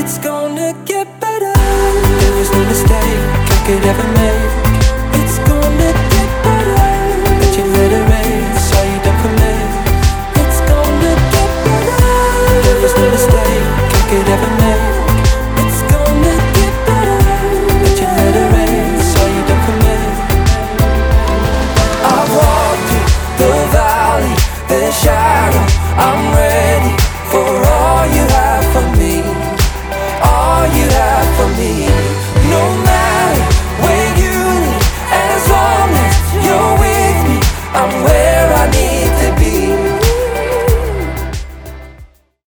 It's gonna get better. There is no mistake I could ever make. It's gonna get better. Let your letter race, all you done for me. It's gonna get better. There is no mistake I could ever make. It's gonna get better. Let your letter race, all you done for me. I've walked through the valley, the shadow. I'm